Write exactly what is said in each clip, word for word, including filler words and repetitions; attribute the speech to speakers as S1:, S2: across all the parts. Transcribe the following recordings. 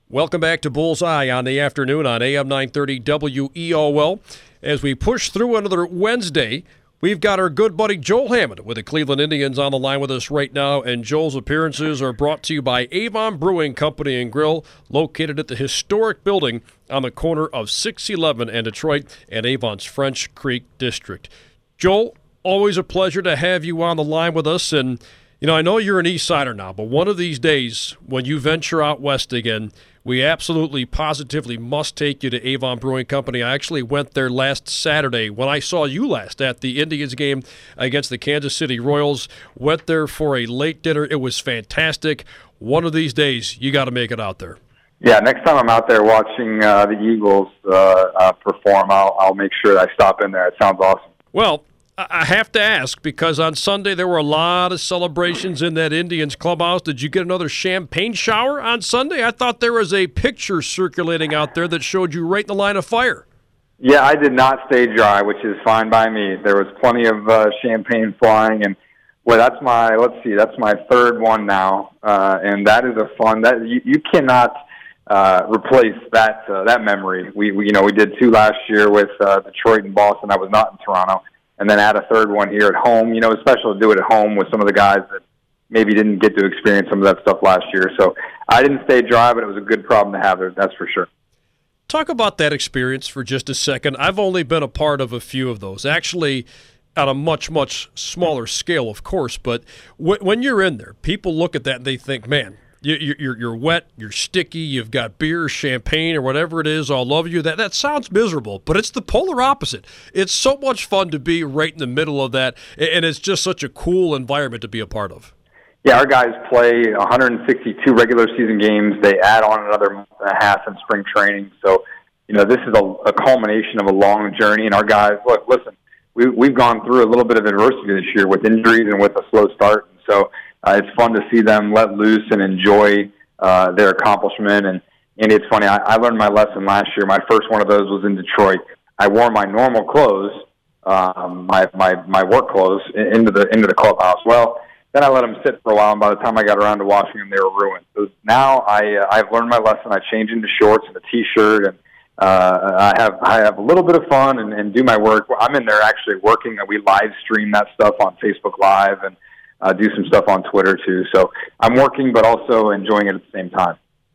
S1: Welcome back to Bullseye on the afternoon on A M nine thirty W E O L. As we push through another Wednesday, we've got our good buddy Joel Hammond with the Cleveland Indians on the line with us right now, and Joel's appearances are brought to you by Avon Brewing Company and Grill, located at the historic building on the corner of six eleven and Detroit and Avon's French Creek District. Joel, always a pleasure to have you on the line with us, and you know, I know you're an East Sider now, but one of these days when you venture out west again, we absolutely, positively must take you to Avon Brewing Company. I actually went there last Saturday when I saw you last at the Indians game against the Kansas City Royals. Went there for a late dinner. It was fantastic. One of these days, you got to make it out there.
S2: Yeah, next time I'm out there watching uh, the Eagles uh, uh, perform, I'll, I'll make sure I stop in there. It sounds awesome.
S1: Well, I have to ask, because on Sunday there were a lot of celebrations in that Indians clubhouse. Did you get another champagne shower on Sunday? I thought there was a picture circulating out there that showed you right in the line of fire.
S2: Yeah, I did not stay dry, which is fine by me. There was plenty of uh, champagne flying, and well, that's my let's see, that's my third one now, uh, and that is a fun that you, you cannot uh, replace that uh, that memory. We, we you know we did two last year with uh, Detroit and Boston. I was not in Toronto. And then add a third one here at home. You know, it's special to do it at home with some of the guys that maybe didn't get to experience some of that stuff last year. So I didn't stay dry, but it was a good problem to have, that's for sure.
S1: Talk about that experience for just a second. I've only been a part of a few of those, actually at a much, much smaller scale, of course. But when you're in there, people look at that and they think, man, You're, you're wet, you're sticky, you've got beer, champagne, or whatever it is all over you. That that sounds miserable, but it's the polar opposite. It's so much fun to be right in the middle of that, and it's just such a cool environment to be a part of.
S2: Yeah, our guys play one hundred sixty-two regular season games. They add on another month and a half in spring training. So, you know, this is a, a culmination of a long journey, and our guys, look, listen, we, we've gone through a little bit of adversity this year with injuries and with a slow start, and so Uh, it's fun to see them let loose and enjoy uh, their accomplishment. And, and it's funny, I, I learned my lesson last year. My first one of those was in Detroit. I wore my normal clothes, um, my, my, my work clothes, into the into the clubhouse. Well, then I let them sit for a while, and by the time I got around to washing them, they were ruined. So now I, uh, I've learned my lesson. I change into shorts and a T-shirt, and uh, I have I have a little bit of fun and, and do my work. I'm in there actually working. We live stream that stuff on Facebook Live, and Uh, do some stuff on Twitter, too. So I'm working, but also enjoying it at the same time.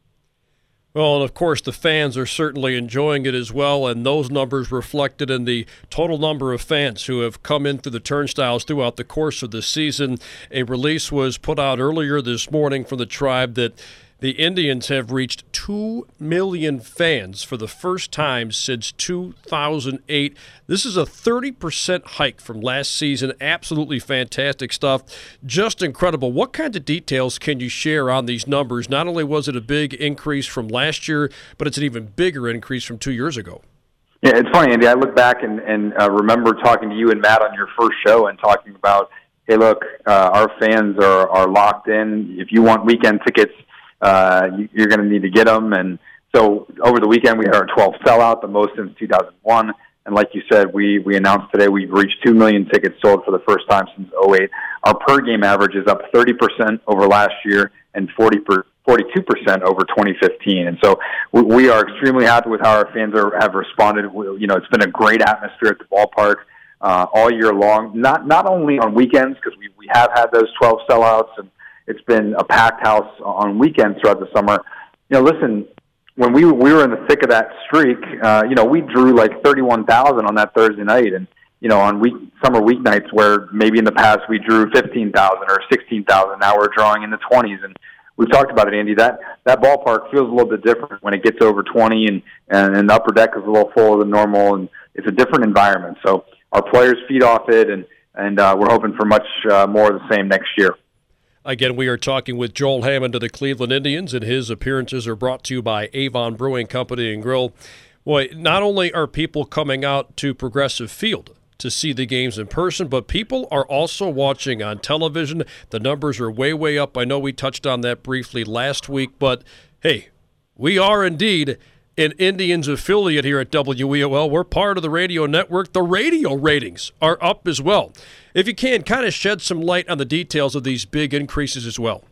S1: Well, and of course, the fans are certainly enjoying it as well, and those numbers reflected in the total number of fans who have come in through the turnstiles throughout the course of the season. A release was put out earlier this morning from the Tribe that the Indians have reached two million fans for the first time since two thousand eight. This is a thirty percent hike from last season. Absolutely fantastic stuff. Just incredible. What kinds of details can you share on these numbers? Not only was it a big increase from last year, but it's an even bigger increase from two years ago.
S2: Yeah, it's funny, Andy. I look back and, and uh, remember talking to you and Matt on your first show and talking about, hey, look, uh, our fans are, are locked in. If you want weekend tickets, Uh, you're going to need to get them. And so over the weekend, we had our twelfth sellout, the most since two thousand one. And like you said, we, we announced today we've reached two million tickets sold for the first time since oh eight. Our per-game average is up thirty percent over last year and forty per, forty-two percent over twenty fifteen. And so we, we are extremely happy with how our fans are, have responded. We, you know, it's been a great atmosphere at the ballpark uh, all year long, not not only on weekends, because we, we have had those twelve sellouts, and it's been a packed house on weekends throughout the summer. You know, listen, when we we were in the thick of that streak, uh, you know, we drew like thirty-one thousand on that Thursday night, and you know, on week summer weeknights where maybe in the past we drew fifteen thousand or sixteen thousand, now we're drawing in the twenties. And we've talked about it, Andy. That that ballpark feels a little bit different when it gets over twenty, and and, and the upper deck is a little fuller than normal, and it's a different environment. So our players feed off it, and and uh, we're hoping for much uh, more of the same next year.
S1: Again, we are talking with Joel Hammond of the Cleveland Indians, and his appearances are brought to you by Avon Brewing Company and Grill. Boy, not only are people coming out to Progressive Field to see the games in person, but people are also watching on television. The numbers are way, way up. I know we touched on that briefly last week, but hey, we are indeed an Indians affiliate here at W E O L. We're part of the radio network. The radio ratings are up as well. If you can, kind of shed some light on the details of these big increases as well.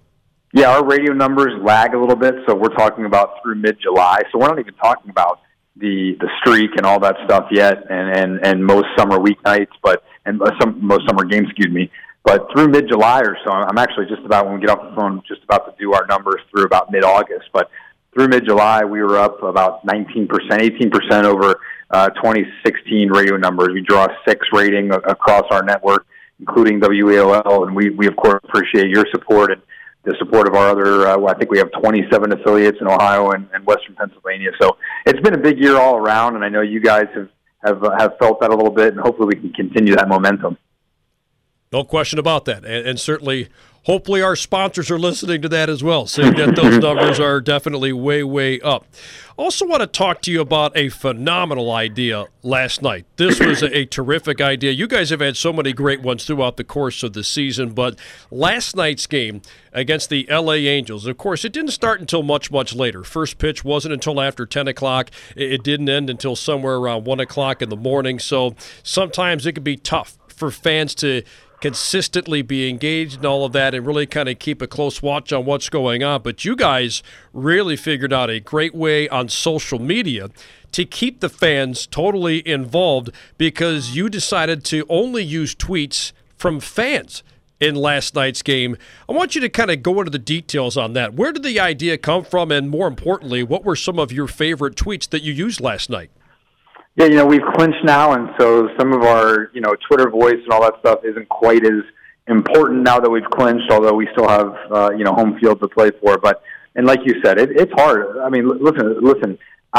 S2: Yeah, our radio numbers lag a little bit, so we're talking about through mid-July. So we're not even talking about the the streak and all that stuff yet, and and, and most summer weeknights, but and some most summer games, excuse me. But through mid-July or so, I'm actually just about, when we get off the phone, just about to do our numbers through about mid-August. But through mid-July, we were up about nineteen percent, eighteen percent over uh, twenty sixteen radio numbers. We draw a six rating across our network, including W E O L, and we, we of course, appreciate your support and the support of our other, uh, I think we have twenty-seven affiliates in Ohio and, and Western Pennsylvania. So it's been a big year all around, and I know you guys have, have, uh, have felt that a little bit, and hopefully we can continue that momentum.
S1: No question about that, and, and certainly, hopefully our sponsors are listening to that as well, saying that those numbers are definitely way, way up. Also want to talk to you about a phenomenal idea last night. This was a, a terrific idea. You guys have had so many great ones throughout the course of the season, but last night's game against the L A Angels, of course, it didn't start until much, much later. First pitch wasn't until after ten o'clock. It, it didn't end until somewhere around one o'clock in the morning, so sometimes it can be tough for fans to consistently be engaged in all of that and really kind of keep a close watch on what's going on. But you guys really figured out a great way on social media to keep the fans totally involved, because you decided to only use tweets from fans in last night's game. I want you to kind of go into the details on that. Where did the idea come from, and more importantly, what were some of your favorite tweets that you used last night?
S2: Yeah, you know, we've clinched now, and so some of our, you know, Twitter voice and all that stuff isn't quite as important now that we've clinched, although we still have, uh, you know, home field to play for. But, and like you said, it, it's hard. I mean, listen, listen,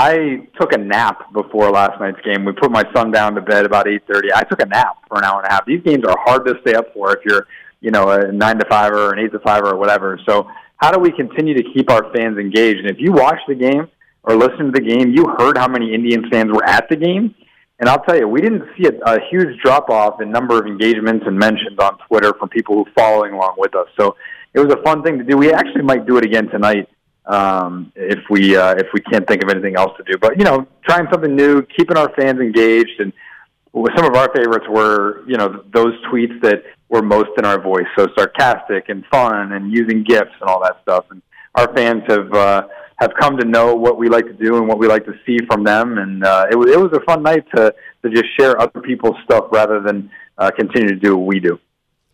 S2: I took a nap before last night's game. We put my son down to bed about eight thirty. I took a nap for an hour and a half. These games are hard to stay up for if you're, you know, a nine to five or an eight to five or whatever. So how do we continue to keep our fans engaged? And if you watch the game or listen to the game, you heard how many Indians fans were at the game. And I'll tell you, we didn't see a, a huge drop-off in number of engagements and mentions on Twitter from people who are following along with us. So it was a fun thing to do. We actually might do it again tonight um, if we uh, if we can't think of anything else to do. But, you know, trying something new, keeping our fans engaged. And some of our favorites were, you know, those tweets that were most in our voice, so sarcastic and fun and using GIFs and all that stuff. And our fans have uh, – have come to know what we like to do and what we like to see from them. And uh, it, it was a fun night to, to just share other people's stuff rather than uh, continue to do what we do.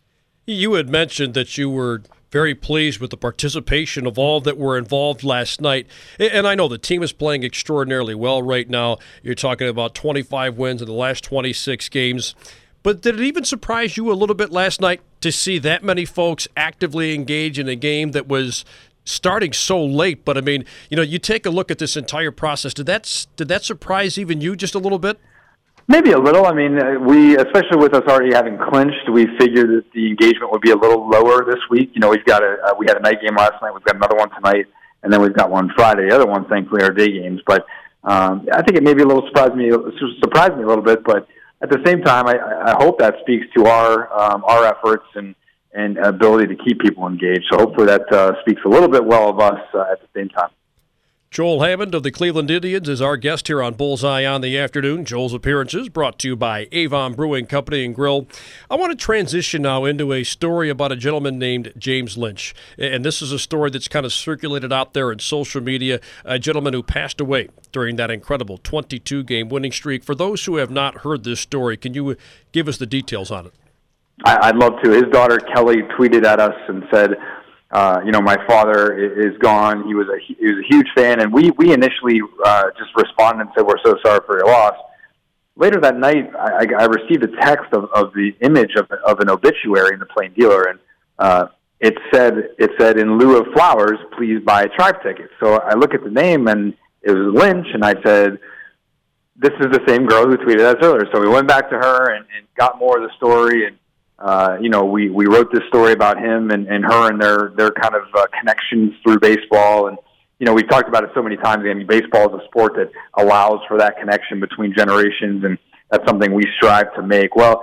S1: You had mentioned that you were very pleased with the participation of all that were involved last night. And I know the team is playing extraordinarily well right now. You're talking about twenty-five wins in the last twenty-six games. But did it even surprise you a little bit last night to see that many folks actively engage in a game that was starting so late? But I mean, you know, you take a look at this entire process. Did that did that surprise even you just a little bit?
S2: Maybe a little. I mean, we, especially with us already having clinched, we figured that the engagement would be a little lower this week. You know, we've got a uh, we had a night game last night. We've got another one tonight, and then we've got one Friday. The other ones, thankfully, are day games. But um, I think it maybe a little surprised me surprised me a little bit. But at the same time, I, I hope that speaks to our um, our efforts and. and ability to keep people engaged. So hopefully that uh, speaks a little bit well of us uh, at the same time.
S1: Joel Hammond of the Cleveland Indians is our guest here on Bullseye on the Afternoon. Joel's appearances brought to you by Avon Brewing Company and Grill. I want to transition now into a story about a gentleman named James Lynch. And this is a story that's kind of circulated out there in social media, a gentleman who passed away during that incredible twenty-two game winning streak. For those who have not heard this story, can you give us the details on it?
S2: I'd love to. His daughter, Kelly, tweeted at us and said, uh, you know, my father is gone. He was a, he was a huge fan. And we, we initially uh, just responded and said, we're so sorry for your loss. Later that night, I, I received a text of, of the image of, of an obituary in the Plain Dealer. And uh, it said, it said, in lieu of flowers, please buy tribe tickets. So I look at the name, and it was Lynch. And I said, this is the same girl who tweeted us earlier. So we went back to her and, and got more of the story. And Uh, you know, we, we wrote this story about him and, and her and their, their kind of uh, connections through baseball. And, you know, we've talked about it so many times. I mean, baseball is a sport that allows for that connection between generations, and that's something we strive to make. Well,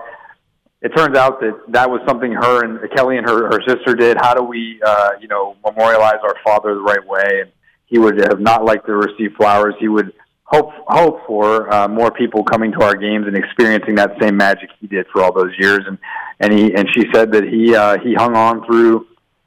S2: it turns out that that was something her and Kelly and her, her sister did. How do we, uh, you know, memorialize our father the right way? And he would have not liked to receive flowers. He would hope hope for uh, more people coming to our games and experiencing that same magic he did for all those years. And and he and she said that he uh, he hung on through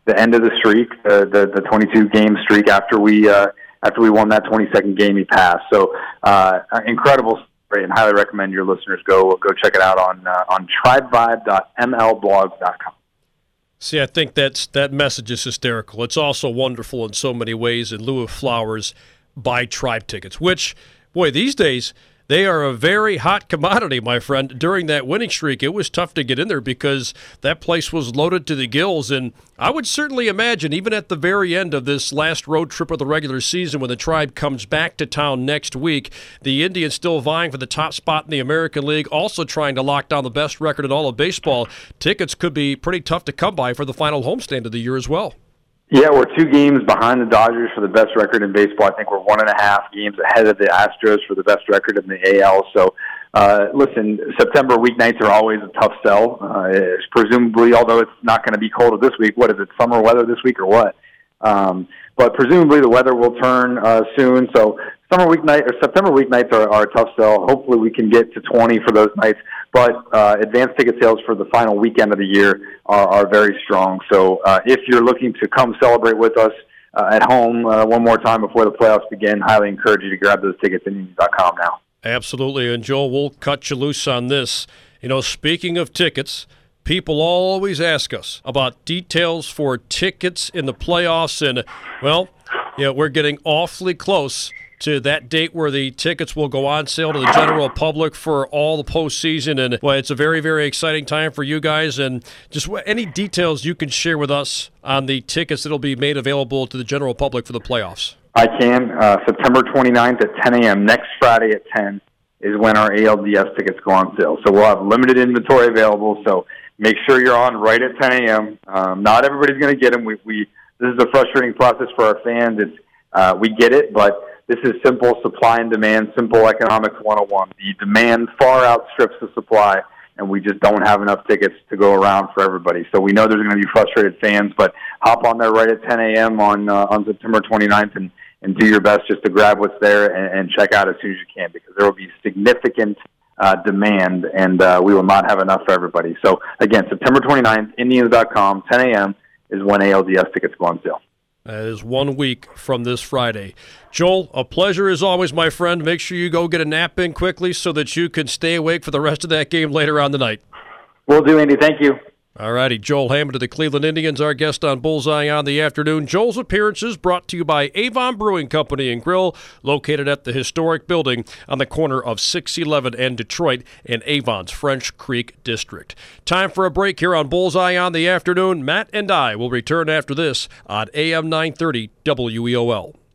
S2: the end of the streak, uh, the the twenty-two game streak after we uh, after we won that twenty-second game he passed. So uh, incredible story, and highly recommend your listeners go go check it out on uh, on tribe vibe dot m l blogs dot com.
S1: See, I think that's that message is hysterical. It's also wonderful in so many ways. In lieu of flowers, buy Tribe tickets, which, boy, these days, they are a very hot commodity, my friend. During that winning streak, it was tough to get in there because that place was loaded to the gills. And I would certainly imagine, even at the very end of this last road trip of the regular season, when the Tribe comes back to town next week, the Indians still vying for the top spot in the American League, also trying to lock down the best record in all of baseball. Tickets could be pretty tough to come by for the final homestand of the year as well.
S2: Yeah, we're two games behind the Dodgers for the best record in baseball. I think we're one and a half games ahead of the Astros for the best record in the A L. So, uh, listen, September weeknights are always a tough sell. Uh, it's presumably, although it's not going to be cold this week, what is it, summer weather this week or what? Um, but presumably the weather will turn uh, soon. So summer weeknight or September weeknights are, are a tough sell. Hopefully we can get to twenty for those nights. But uh, advanced ticket sales for the final weekend of the year are, are very strong. So uh, if you're looking to come celebrate with us uh, at home uh, one more time before the playoffs begin, highly encourage you to grab those tickets at Indians dot com now.
S1: Absolutely. And, Joel, we'll cut you loose on this. You know, speaking of tickets, people always ask us about details for tickets in the playoffs. And, well, you know, we're getting awfully close to that date where the tickets will go on sale to the general public for all the postseason. And, well, it's a very, very exciting time for you guys. And just any details you can share with us on the tickets that will be made available to the general public for the playoffs.
S2: I can. Uh, September twenty-ninth at ten a.m., next Friday at ten, is when our A L D S tickets go on sale. So we'll have limited inventory available, so make sure you're on right at ten a.m. Um, not everybody's going to get them. We, we, this is a frustrating process for our fans. It's, uh, we get it, but this is simple supply and demand, simple economics one oh one. The demand far outstrips the supply, and we just don't have enough tickets to go around for everybody. So we know there's going to be frustrated fans, but hop on there right at ten a.m. on uh, on September twenty-ninth and, and do your best just to grab what's there and, and check out as soon as you can, because there will be significant uh, demand, and uh, we will not have enough for everybody. So, again, September twenty-ninth, Indians dot com, ten a.m. is when A L D S tickets go on sale.
S1: That is one week from this Friday. Joel, a pleasure as always, my friend. Make sure you go get a nap in quickly so that you can stay awake for the rest of that game later on tonight.
S2: Will do, Andy. Thank you.
S1: All righty, Joel Hammond of the Cleveland Indians, our guest on Bullseye on the Afternoon. Joel's appearances brought to you by Avon Brewing Company and Grill, located at the historic building on the corner of six eleven and Detroit in Avon's French Creek District. Time for a break here on Bullseye on the Afternoon. Matt and I will return after this on A M nine thirty W E O L.